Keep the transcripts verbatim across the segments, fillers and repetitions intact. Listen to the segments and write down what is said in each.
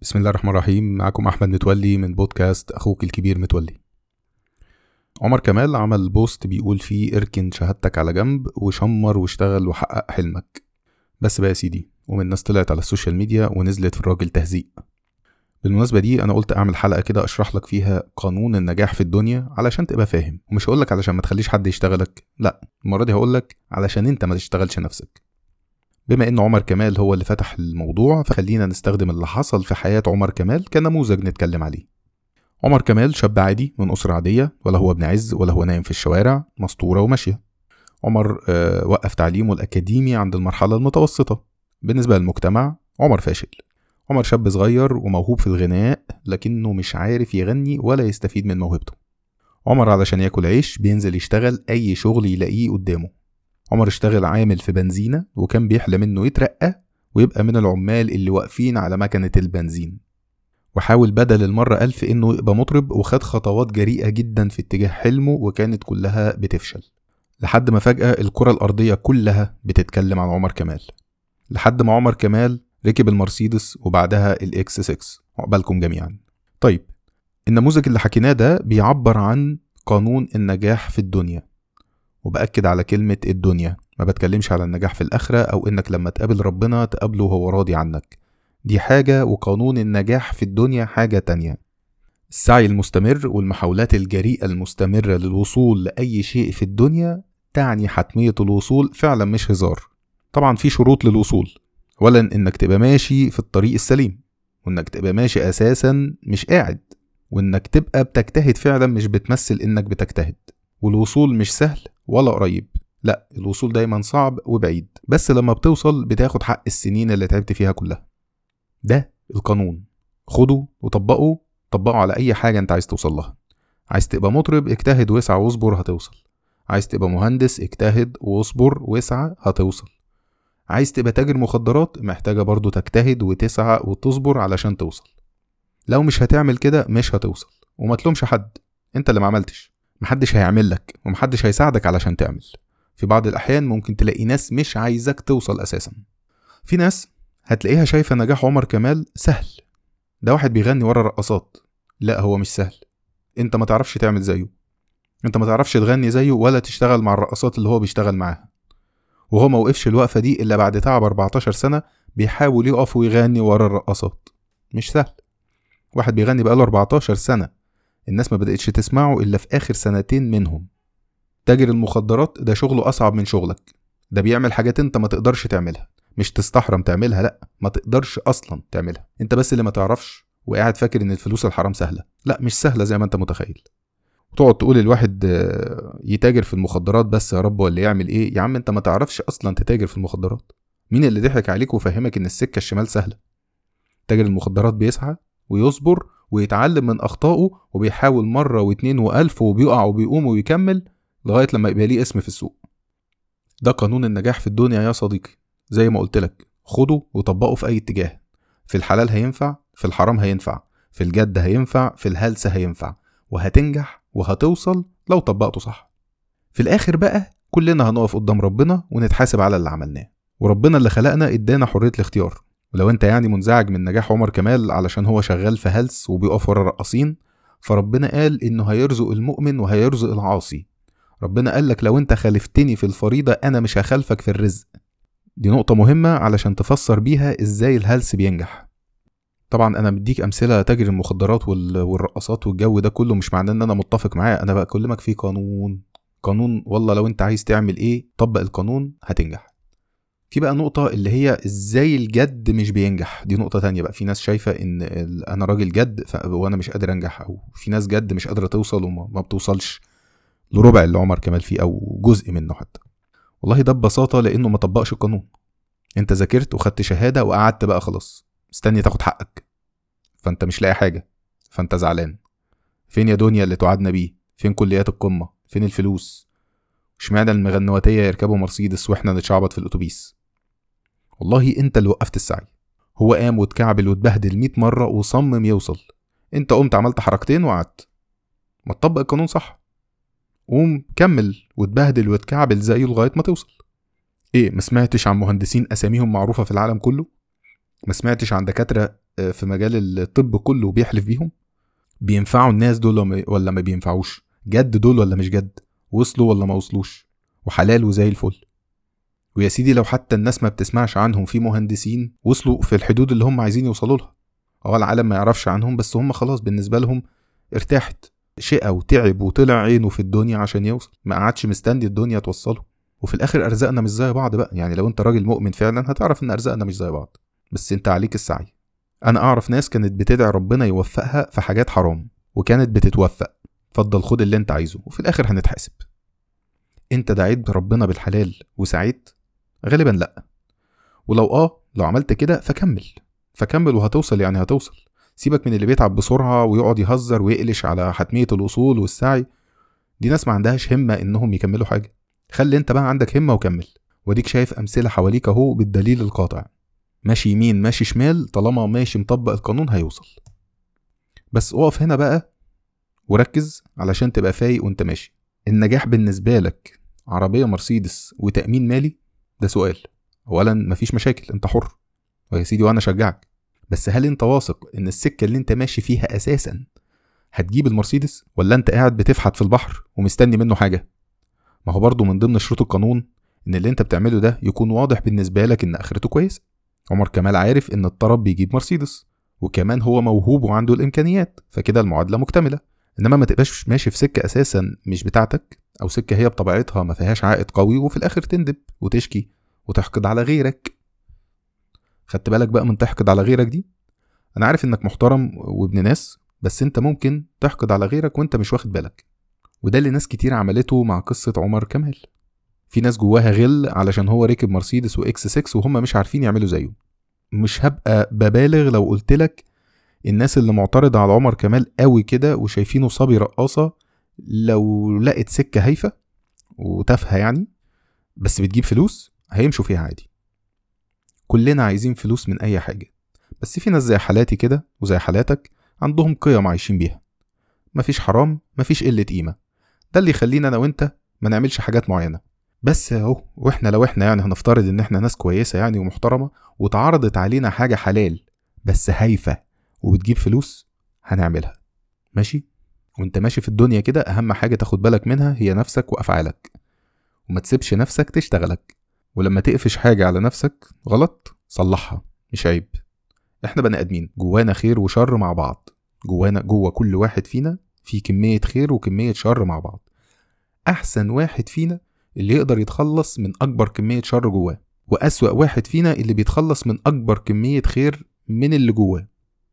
بسم الله الرحمن الرحيم. معكم أحمد متولي من بودكاست أخوك الكبير متولي. عمر كمال عمل بوست بيقول فيه اركن شهادتك على جنب وشمر واشتغل وحقق حلمك. بس بقى يا سيدي، ومن الناس طلعت على السوشيال ميديا ونزلت في الراجل تهزيء. بالمناسبة دي أنا قلت أعمل حلقة كده أشرح لك فيها قانون النجاح في الدنيا علشان تبقى فاهم، ومش هقولك علشان ما تخليش حد يشتغلك، لا، المرة دي هقولك علشان انت ما تشتغلش نفسك. بما ان عمر كمال هو اللي فتح الموضوع، فخلينا نستخدم اللي حصل في حياة عمر كمال كنموذج نتكلم عليه. عمر كمال شاب عادي من أسرة عادية، ولا هو ابن عز ولا هو نايم في الشوارع، مسطورة وماشية. عمر آه وقف تعليمه الأكاديمي عند المرحلة المتوسطة. بالنسبة للمجتمع عمر فاشل. عمر شاب صغير وموهوب في الغناء، لكنه مش عارف يغني ولا يستفيد من موهبته. عمر علشان ياكل عيش بينزل يشتغل أي شغل يلاقيه قدامه. عمر اشتغل عامل في بنزينة، وكان بيحلم انه يترقى ويبقى من العمال اللي واقفين على مكنة البنزين. وحاول بدل المرة ألف انه يبقى مطرب، وخد خطوات جريئة جدا في اتجاه حلمه وكانت كلها بتفشل، لحد ما فجأة الكرة الأرضية كلها بتتكلم عن عمر كمال. لحد ما عمر كمال ركب المرسيدس وبعدها الإكس ستة. عقبالكم جميعا. طيب، النموذج اللي حكيناه ده بيعبر عن قانون النجاح في الدنيا. وبأكد على كلمة الدنيا، ما بتكلمش على النجاح في الآخرة أو إنك لما تقابل ربنا تقابله وهو راضي عنك. دي حاجة، وقانون النجاح في الدنيا حاجة تانية. السعي المستمر والمحاولات الجريئة المستمرة للوصول لأي شيء في الدنيا تعني حتمية الوصول، فعلا مش هزار. طبعا في شروط للوصول. أولا إنك تبقى ماشي في الطريق السليم، وإنك تبقى ماشي أساسا مش قاعد، وإنك تبقى بتجتهد فعلا مش بتمثل إنك بتجتهد. والوصول مش سهل ولا قريب، لا، الوصول دايما صعب وبعيد، بس لما بتوصل بتاخد حق السنين اللي تعبت فيها كلها. ده القانون، خده وطبقه. طبقه على اي حاجة انت عايز توصل لها. عايز تبقى مطرب، اجتهد واسعى واصبر هتوصل. عايز تبقى مهندس، اجتهد واصبر واسعى هتوصل. عايز تبقى تاجر مخدرات، محتاجة برضو تجتهد وتسعى وتصبر علشان توصل. لو مش هتعمل كده مش هتوصل. وما تلومش حد، انت اللي ما عملتش. محدش هيعمل لك ومحدش هيساعدك علشان تعمل. في بعض الأحيان ممكن تلاقي ناس مش عايزك توصل أساسا. في ناس هتلاقيها شايفة نجاح عمر كمال سهل. ده واحد بيغني ورا رقصات. لا، هو مش سهل. انت ما تعرفش تعمل زيه. انت ما تعرفش تغني زيه ولا تشتغل مع الرقصات اللي هو بيشتغل معاها. وهو ما وقفش الوقفة دي إلا بعد تعب أربعتاشر سنة بيحاول يقف ويغني ورا الرقصات. مش سهل. واحد بيغني بقاله أربعتاشر سنة، الناس ما بدأتش تسمعه إلا في آخر سنتين منهم. تاجر المخدرات ده شغله أصعب من شغلك. ده بيعمل حاجات انت ما تقدرش تعملها. مش تستحرم تعملها، لا، ما تقدرش أصلا تعملها. انت بس اللي ما تعرفش وقاعد فاكر ان الفلوس الحرام سهلة. لا، مش سهلة زي ما انت متخيل. وتقعد تقول الواحد يتاجر في المخدرات بس يا رب، ولا يعمل ايه؟ يا عم انت ما تعرفش أصلا تتاجر في المخدرات. مين اللي ضحك عليك وفهمك ان السكة الشمال سهلة؟ تاجر المخدرات بيسعى ويصبر ويتعلم من أخطائه، وبيحاول مرة واتنين وألف وبيقع وبيقوم ويكمل لغاية لما يبقى ليه اسم في السوق. ده قانون النجاح في الدنيا يا صديقي. زي ما قلت لك، خده وطبقه في أي اتجاه. في الحلال هينفع، في الحرام هينفع، في الجد هينفع، في الهلسة هينفع، وهتنجح وهتوصل لو طبقته صح. في الآخر بقى كلنا هنقف قدام ربنا ونتحاسب على اللي عملناه، وربنا اللي خلقنا ادانا حرية الاختيار. ولو انت يعني منزعج من نجاح عمر كمال علشان هو شغال في هلس وبيقف ورا رقصين، فربنا قال انه هيرزق المؤمن وهيرزق العاصي. ربنا قال لك لو انت خالفتني في الفريضة انا مش هخالفك في الرزق. دي نقطة مهمة علشان تفسر بيها ازاي الهلس بينجح. طبعا انا مديك امثلة تاجر المخدرات والرقصات والجو ده كله، مش معناه ان انا متفق معاه. انا بكلمك في قانون. قانون والله، لو انت عايز تعمل ايه طبق القانون هتنجح. في بقى نقطة اللي هي ازاي الجد مش بينجح. دي نقطة تانية بقى. في ناس شايفة ان انا راجل جد وانا مش قادر انجح، او في ناس جد مش قادرة توصل وما بتوصلش لربع اللي عمر كمال فيه او جزء منه حتى. والله ده ببساطة لانه ما طبقش القانون. انت ذاكرت وخدت شهادة وقعدت بقى خلاص مستني تاخد حقك، فانت مش لاقي حاجة، فانت زعلان. فين يا دنيا اللي توعدنا بيه؟ فين كليات القمة؟ فين الفلوس؟ اشمعنى المغنواتية يركبوا مرسيدس واحنا نتشعبط في الاتوبيس؟ والله انت اللي وقفت السعي. هو قام واتكعبل واتبهدل مئة مرة وصمم يوصل. انت قمت عملت حركتين وقعدت. ما تطبق القانون صح. قوم كمل واتبهدل واتكعبل زيه لغاية ما توصل. ايه، ما سمعتش عن مهندسين اساميهم معروفة في العالم كله؟ ما سمعتش عن دكاترة في مجال الطب كله بيحلف بيهم؟ بينفعوا الناس دول ولا ما بينفعوش؟ جد دول ولا مش جد؟ وصلوا ولا ما وصلوش؟ وحلال وزي الفل. ويا سيدي لو حتى الناس ما بتسمعش عنهم، في مهندسين وصلوا في الحدود اللي هم عايزين يوصلوا لها. اه العالم ما يعرفش عنهم، بس هم خلاص بالنسبة لهم ارتاحت، شقى وتعب وطلع عينه في الدنيا عشان يوصل، ما قعدش مستني الدنيا توصله. وفي الاخر ارزاقنا مش زي بعض بقى، يعني لو انت راجل مؤمن فعلا هتعرف ان ارزاقنا مش زي بعض، بس انت عليك السعي. انا اعرف ناس كانت بتدعي ربنا يوفقها في حاجات حرام وكانت بتتوفق، فضل خد اللي انت عايزه وفي الاخر هنتحاسب. انت دعيت ربنا بالحلال وسعيت؟ غالبا لا. ولو اه لو عملت كده فكمل فكمل وهتوصل، يعني هتوصل. سيبك من اللي بيتعب بسرعة ويقعد يهزر ويقلش على حتمية الوصول والسعي، دي ناس ما عندهاش همة انهم يكملوا حاجة. خلي انت بقى عندك همة وكمل، وديك شايف امثلة حواليك اهو بالدليل القاطع. ماشي يمين ماشي شمال، طالما ماشي مطبق القانون هيوصل. بس اقف هنا بقى وركز علشان تبقى فايق وانت ماشي. النجاح بالنسبة لك عربية مرسيدس وتأمين مالي؟ ده سؤال. اولا مفيش مشاكل، انت حر ويا سيدي وانا شجعك، بس هل انت واثق ان السكة اللي انت ماشي فيها اساسا هتجيب المرسيدس، ولا انت قاعد بتفحت في البحر ومستني منه حاجة؟ ما هو برضو من ضمن شروط القانون ان اللي انت بتعمله ده يكون واضح بالنسبة لك ان اخرته كويس. عمر كمال عارف ان الطرب بيجيب مرسيدس، وكمان هو موهوب وعنده الامكانيات، فكده المعادلة مكتملة. انما ما تبقاش ماشي في سكة اساسا مش بتاعتك، او سكة هي بطبيعتها ما فيهاش عائد قوي، وفي الاخر تندب وتشكي وتحقد على غيرك. خدت بالك بقى من تحقد على غيرك دي؟ انا عارف انك محترم وابن ناس، بس انت ممكن تحقد على غيرك وانت مش واخد بالك، وده اللي ناس كتير عملته مع قصة عمر كمال. في ناس جواها غل علشان هو ركب مرسيدس واكس ستة وهم مش عارفين يعملوا زيه. مش هبقى ببالغ لو قلتلك الناس اللي معترضة على عمر كمال قوي كده وشايفينه صبي رقاصة، لو لقت سكة هايفة وتافهة يعني بس بتجيب فلوس هيمشوا فيها عادي. كلنا عايزين فلوس من اي حاجة، بس في ناس زي حالاتي كده وزي حالاتك عندهم قيم عايشين بيها. مفيش حرام، مفيش قلة قيمة، ده اللي يخلينا انا وانت ما نعملش حاجات معينة. بس اهو، واحنا لو احنا يعني هنفترض ان احنا ناس كويسة يعني ومحترمة، وتعرضت علينا حاجة حلال بس هايفة وبتجيب فلوس، هنعملها. ماشي؟ وانت ماشي في الدنيا كده اهم حاجة تاخد بالك منها هي نفسك وافعالك، وما تسيبش نفسك تشتغلك. ولما تقفش حاجة على نفسك غلط صلحها، مش عيب. احنا بني ادمين جوانا خير وشر مع بعض، جوانا جوا كل واحد فينا في كمية خير وكمية شر مع بعض. احسن واحد فينا اللي يقدر يتخلص من اكبر كمية شر جواه، واسوأ واحد فينا اللي بيتخلص من اكبر كمية خير من اللي جواه.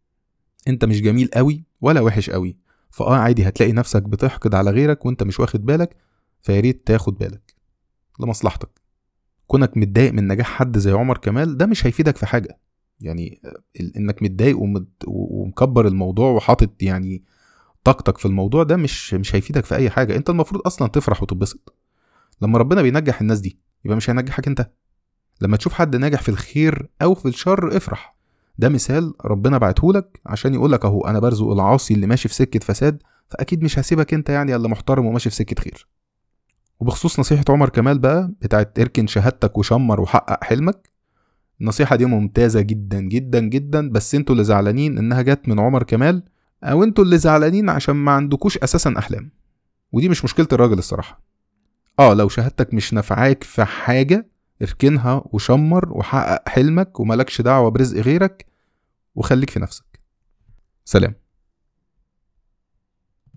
انت مش جميل قوي ولا وحش قوي، فاه عادي هتلاقي نفسك بتحقد على غيرك وانت مش واخد بالك، فياريت تاخد بالك لمصلحتك. كونك متضايق من نجاح حد زي عمر كمال ده مش هيفيدك في حاجة، يعني انك متضايق ومكبر الموضوع وحاطط يعني طاقتك في الموضوع ده مش مش هيفيدك في اي حاجة. انت المفروض اصلا تفرح وتتبسط. لما ربنا بينجح الناس دي يبقى مش هينجحك انت؟ لما تشوف حد ناجح في الخير او في الشر افرح. ده مثال ربنا بعتهولك عشان يقولك اهو انا برزق العاصي اللي ماشي في سكة فساد، فاكيد مش هسيبك انت يعني اللي محترم وماشي في سكة خير. وبخصوص نصيحة عمر كمال بقى بتاعت اركن شهادتك وشمر وحقق حلمك، النصيحة دي ممتازة جدا جدا جدا، بس انتوا اللي زعلانين انها جت من عمر كمال، او انتوا اللي زعلانين عشان ما عندكوش اساسا احلام. ودي مش مشكلة الراجل الصراحة. اه لو شهادتك مش نفعاك في حاجة اركنها وشمر وحقق حلمك وملكش دعوة برزق غيرك وخليك في نفسك. سلام.